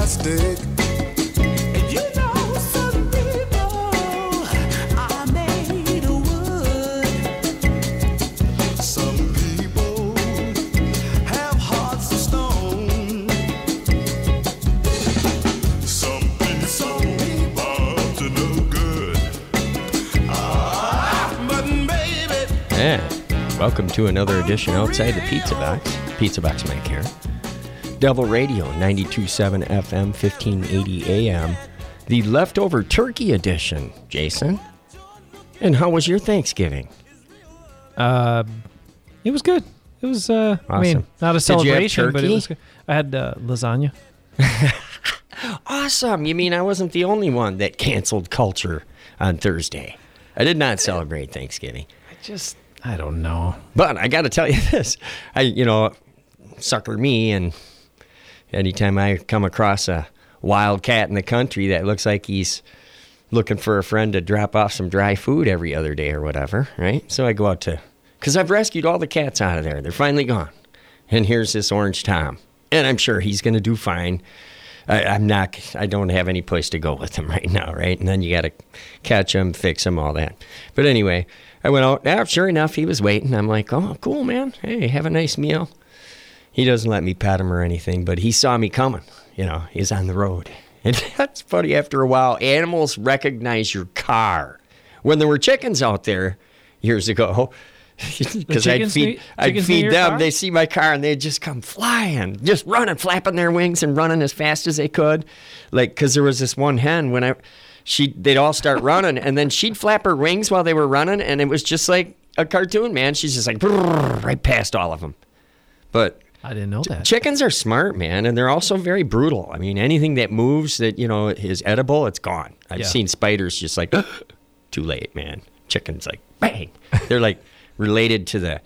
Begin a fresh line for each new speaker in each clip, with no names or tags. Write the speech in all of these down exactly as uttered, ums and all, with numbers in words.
plastic. And you know some people are made of wood. Some people have hearts of stone. Some people are up to no good. Ah, but baby.
Yeah. Welcome to another edition outside the Pizza Box. Pizza Box Mike here. Devil Radio, ninety-two point seven F M, fifteen eighty A M. The leftover turkey edition, Jason. And how was your Thanksgiving?
Uh, it was good. It was, uh,
Awesome.
I mean, not a
Did you have
celebration, but it
turkey?
was good. I had uh, lasagna.
Awesome. You mean I wasn't the only one that canceled culture on Thursday? I did not celebrate Thanksgiving.
I just, I don't know.
But I got to tell you this. I, you know, sucker me, and anytime I come across a wild cat in the country that looks like he's looking for a friend to drop off some dry food every other day or whatever, right? So I go out to, because I've rescued all the cats out of there. They're finally gone. And here's this Orange Tom. And I'm sure he's going to do fine. I, I'm not, I don't have any place to go with him right now, right? And then you got to catch him, fix him, all that. But anyway, I went out. Now, sure enough, he was waiting. I'm like, oh, cool, man. Hey, have a nice meal. He doesn't let me pet him or anything, but he saw me coming. You know, he's on the road. And that's funny. After a while, animals recognize your car. When there were chickens out there years ago, because I'd
chickens
feed,
need-
I'd
chickens need
feed
your
them,
car?
they see my car and they'd just come flying, just running, flapping their wings and running as fast as they could. Like, because there was this one hen when I, she, they'd all start running, and then she'd flap her wings while they were running, and it was just like a cartoon, man. She's just like brrr, right past all of them. But
I didn't know that.
chickens are smart, man, and they're also very brutal. I mean, anything that moves that, you know, is edible, it's gone. I've
Yeah.
seen spiders just like, too late, man. Chickens like, bang. They're like related to the,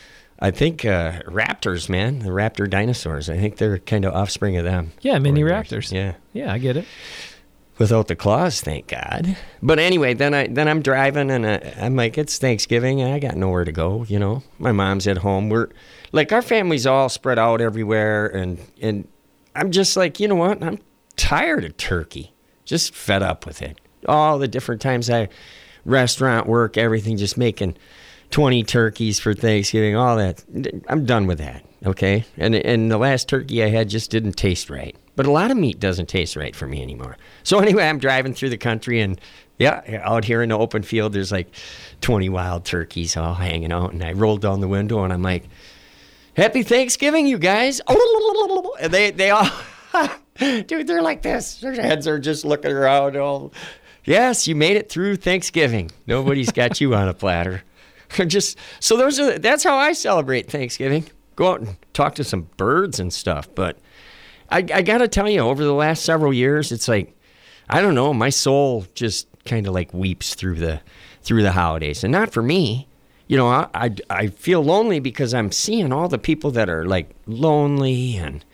I think, uh, raptors, man, the raptor dinosaurs. I think they're kind of offspring of them.
Yeah, mini
Or-
raptors.
Yeah.
Yeah, I get it.
Without the claws, thank God. But anyway, then I then I'm driving and I, I'm like, it's Thanksgiving and I got nowhere to go. You know, my mom's at home. We're like, our family's all spread out everywhere, and and I'm just like, you know what? I'm tired of turkey. Just fed up with it. All the different times I restaurant work, everything, just making twenty turkeys for Thanksgiving, all that. I'm done with that. Okay, and and the last turkey I had just didn't taste right. But a lot of meat doesn't taste right for me anymore. So anyway, I'm driving through the country, and yeah, out here in the open field, there's like twenty wild turkeys all hanging out. And I rolled down the window, and I'm like, "Happy Thanksgiving, you guys!" And they they all, dude, they're like this. Their heads are just looking around. All, yes, you made it through Thanksgiving. Nobody's got you on a platter. Just so those are that's how I celebrate Thanksgiving. Go out and talk to some birds and stuff, but. I, I got to tell you, over the last several years, it's like, I don't know, my soul just kind of like weeps through the through the holidays. And not for me. You know, I, I, I feel lonely because I'm seeing all the people that are like lonely and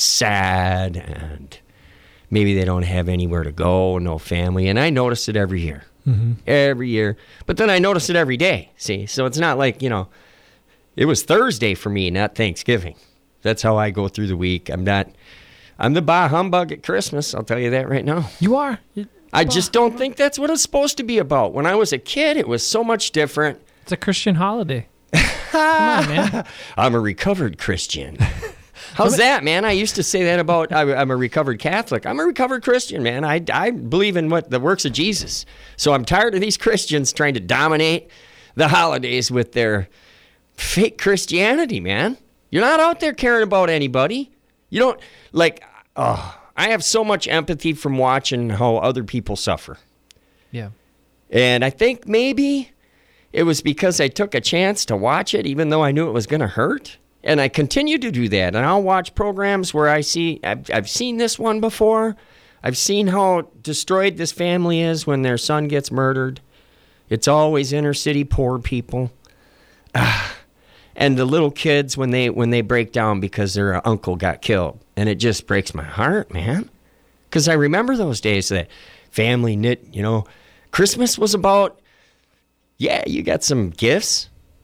sad, and maybe they don't have anywhere to go, no family. And I notice it every year. Mm-hmm. Every year. But then I notice it every day, see? So it's not like, you know, it was Thursday for me, not Thanksgiving. That's how I go through the week. I'm not... I'm the bah humbug at Christmas. I'll tell you that right now.
You are. You're
I just don't think that's what it's supposed to be about. When I was a kid, it was so much different.
It's a Christian holiday. Come on, man.
I'm a recovered Christian. How's that, man? I used to say that about I, I'm a recovered Catholic. I'm a recovered Christian, man. I, I believe in what the works of Jesus. So I'm tired of these Christians trying to dominate the holidays with their fake Christianity, man. You're not out there caring about anybody. You don't, like, oh, I have so much empathy from watching how other people suffer.
Yeah.
And I think maybe it was because I took a chance to watch it, even though I knew it was going to hurt. And I continue to do that. And I'll watch programs where I see, I've, I've seen this one before. I've seen how destroyed this family is when their son gets murdered. It's always inner city poor people. Ah. And the little kids when they when they break down because their uncle got killed. And it just breaks my heart, man. Because I remember those days that family knit, you know. Christmas was about, yeah, you got some gifts.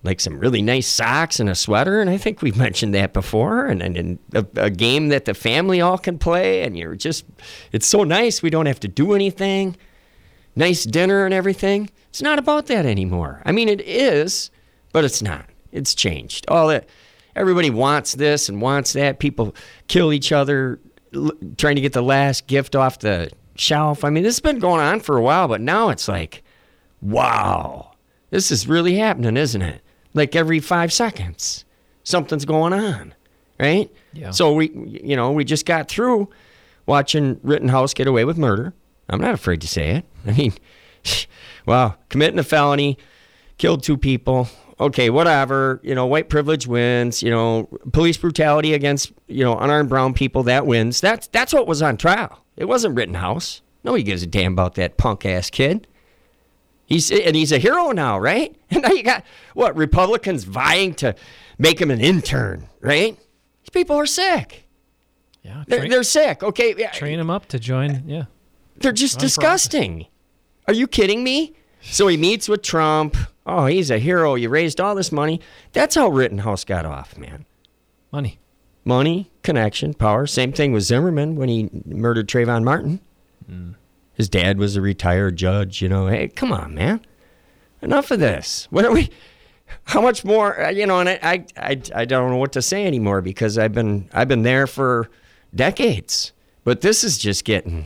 like some really nice socks and a sweater, and I think we've mentioned that before, and, and, and a, a game that the family all can play, and you're just, it's so nice. We don't have to do anything. Nice dinner and everything. It's not about that anymore. I mean, it is, but it's not. It's changed. All that, everybody wants this and wants that. People kill each other l- trying to get the last gift off the shelf. I mean, this has been going on for a while, but now it's like, wow, this is really happening, isn't it? Like every five seconds, something's going on, right?
Yeah.
So we, you know, we just got through watching Rittenhouse get away with murder. I'm not afraid to say it. I mean, wow, committing a felony, killed two people. Okay, whatever. You know, white privilege wins. You know, police brutality against, you know, unarmed brown people, that wins. That's that's what was on trial. It wasn't Rittenhouse. Nobody gives a damn about that punk ass kid. He's and he's a hero now, right? And now you got what, Republicans vying to make him an intern, right? These people are sick.
Yeah,
They're,
train,
they're sick. Okay,
train him up to join. Yeah,
they're just
Run for
disgusting. Are you kidding me? So he meets with Trump. Oh, he's a hero. You raised all this money. That's how Rittenhouse got off, man.
money.
Money, connection, power. Same thing with Zimmerman when he murdered Trayvon Martin.
Mm.
His dad was a retired judge. You know, hey, come on, man. Enough of this. What are we? How much more? uh, You know, and I, I, I, I don't know what to say anymore because I've been, I've been there for decades. But this is just getting,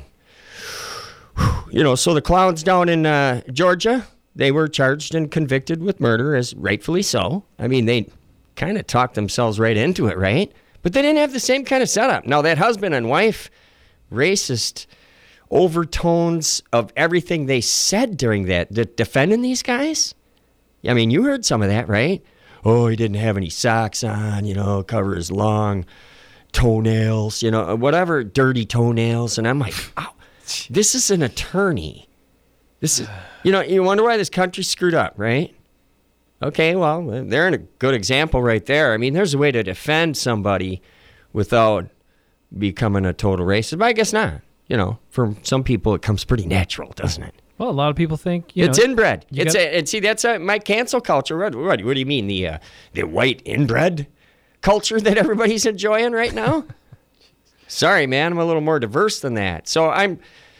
you know. So the clowns down in uh, Georgia, they were charged and convicted with murder, as rightfully so. I mean, they kind of talked themselves right into it, right? But they didn't have the same kind of setup. Now that husband and wife, racist overtones of everything they said during that, de- defending these guys. I mean, you heard some of that, right? Oh, he didn't have any socks on, you know, cover his long toenails, you know, whatever, dirty toenails. And I'm like, oh, this is an attorney. This is, you know, you wonder why this country's screwed up, right? Okay, well, they're in a good example right there. I mean, there's a way to defend somebody without becoming a total racist, but I guess not. You know, for some people, it comes pretty natural, doesn't it?
Well, a lot of people think you
It's
know,
inbred.
you
It's
got-
a, and see, that's a, my cancel culture. What, what, what do you mean, the uh, the white inbred culture that everybody's enjoying right now? Sorry, man, I'm a little more diverse than that. So I'm,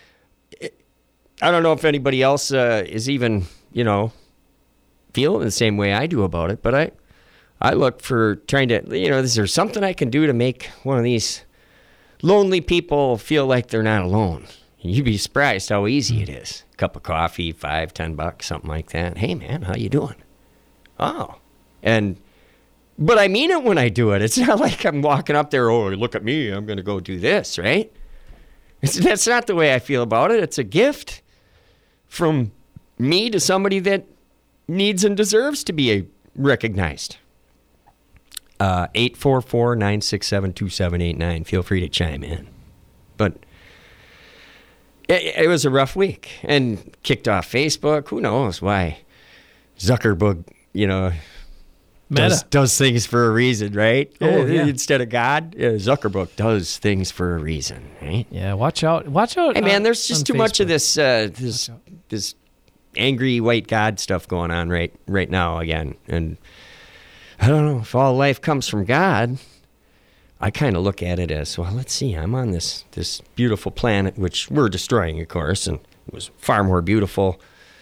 I don't know if anybody else uh, is even, you know, feeling the same way I do about it, but I, I look for trying to, you know, is there something I can do to make one of these lonely people feel like they're not alone? You'd be surprised how easy it is. Cup of coffee, five, ten bucks, something like that. Hey, man, how you doing? Oh, and but I mean it when I do it. It's not like I'm walking up there. Oh, look at me. I'm going to go do this, right? It's, that's not the way I feel about it. It's a gift from me to somebody that needs and deserves to be a, recognized. Uh, eight four four, nine six seven, two seven eight nine. Feel free to chime in. But it, it was a rough week and kicked off Facebook. Who knows why Zuckerberg, you know, does,
Meta.
does things for a reason, right?
Oh,
Uh,
yeah.
Instead of God, uh, Zuckerberg does things for a reason, right?
Yeah, watch out. Watch out.
Hey, man,
uh,
there's just
on
too much of
Facebook.
this uh, this
Watch out.
this angry white God stuff going on right right now again. And I don't know if all life comes from God. I kind of look at it as, well, let's see, I'm on this this beautiful planet, which we're destroying, of course, and it was far more beautiful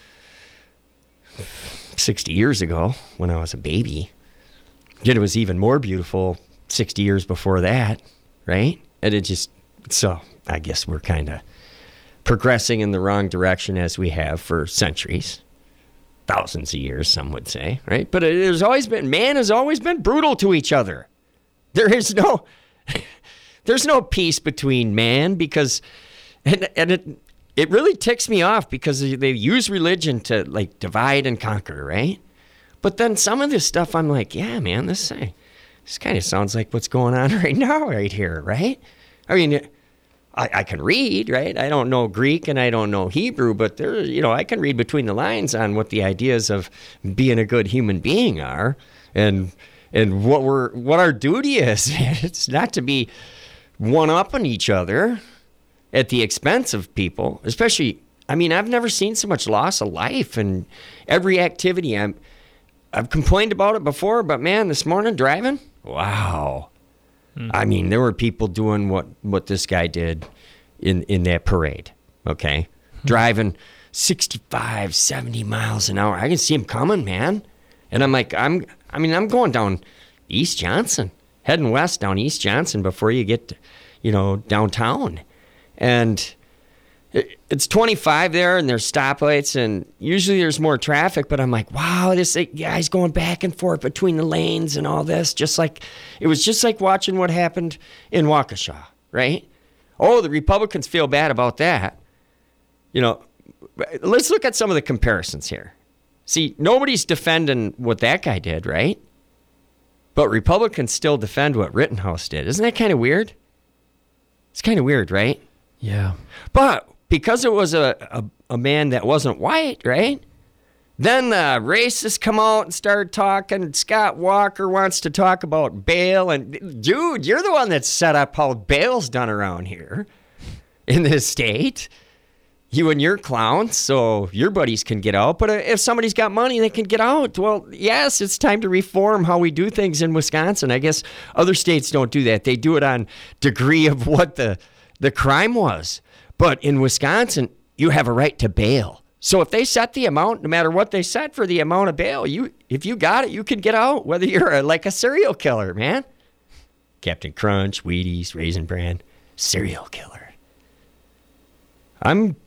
sixty years ago when I was a baby. Yet it was even more beautiful sixty years before that, right? And it just, so I guess we're kind of progressing in the wrong direction as we have for centuries. Thousands of years, some would say, right? But it has always been, man has always been brutal to each other. There is no, there's no peace between man because, and, and it, it really ticks me off because they use religion to like divide and conquer, right? But then some of this stuff, I'm like, yeah, man, this, this kind of sounds like what's going on right now, right here, right? I mean, I, I can read, right? I don't know Greek and I don't know Hebrew, but there, you know, I can read between the lines on what the ideas of being a good human being are, and and what we're what our duty is. It's not to be one-upping each other at the expense of people, especially. I mean, I've never seen so much loss of life, and every activity. I'm I've complained about it before, but man, this morning driving, wow. Mm. I mean, there were people doing what, what this guy did in, in that parade, okay? Mm. Driving sixty-five, seventy miles an hour. I can see him coming, man. And I'm like, I'm, I mean, I'm going down East Johnson, heading west down East Johnson before you get, to, you know, downtown. And it, it's twenty-five there, and there's stoplights, and usually there's more traffic, but I'm like, wow, this guy's going back and forth between the lanes and all this, just like, it was just like watching what happened in Waukesha, right? Oh, the Republicans feel bad about that. You know, let's look at some of the comparisons here. See, nobody's defending what that guy did, right? But Republicans still defend what Rittenhouse did. Isn't that kind of weird? It's kind of weird, right?
Yeah.
But because it was a, a, a man that wasn't white, right? Then the racists come out and start talking. Scott Walker wants to talk about bail. And, dude, you're the one that set up how bail's done around here in this state. You and your clowns, so your buddies can get out. But if somebody's got money, they can get out. Well, yes, it's time to reform how we do things in Wisconsin. I guess other states don't do that. They do it on degree of what the, the crime was. But in Wisconsin, you have a right to bail. So if they set the amount, no matter what they set for the amount of bail, you if you got it, you can get out, whether you're a, like a serial killer, man. Captain Crunch, Wheaties, Raisin Bran, serial killer. I'm...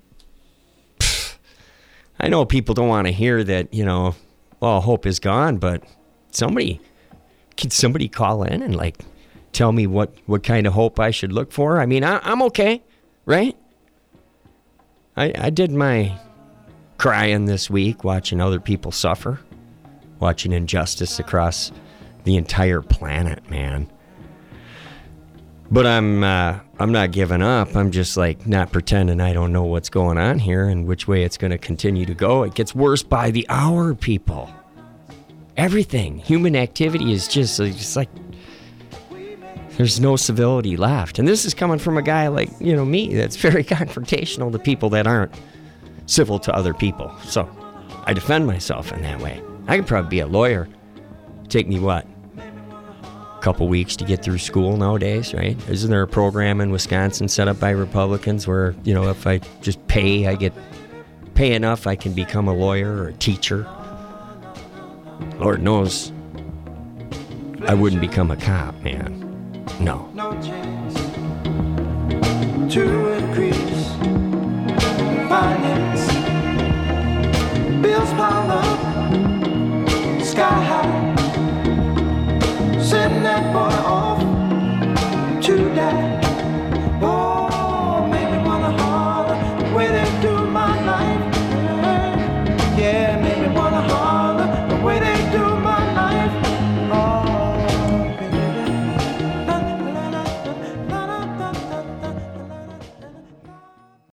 I know people don't want to hear that, you know, all hope is gone, but somebody, can somebody call in and, like, tell me what, what kind of hope I should look for? I mean, I, I'm okay, right? I, I did my crying this week, watching other people suffer, watching injustice across the entire planet, man. But I'm uh, I'm not giving up. I'm just like not pretending I don't know what's going on here and which way it's going to continue to go. It gets worse by the hour, people. Everything, human activity is just, just like there's no civility left. And this is coming from a guy like, you know, me that's very confrontational to people that aren't civil to other people. So I defend myself in that way. I could probably be a lawyer. Take me what? Couple weeks to get through school nowadays, right? Isn't there a program in Wisconsin set up by Republicans where, you know, if I just pay, I get pay enough, I can become a lawyer or a teacher? Lord knows I wouldn't become a cop, man. No.
No chance to increase. Finding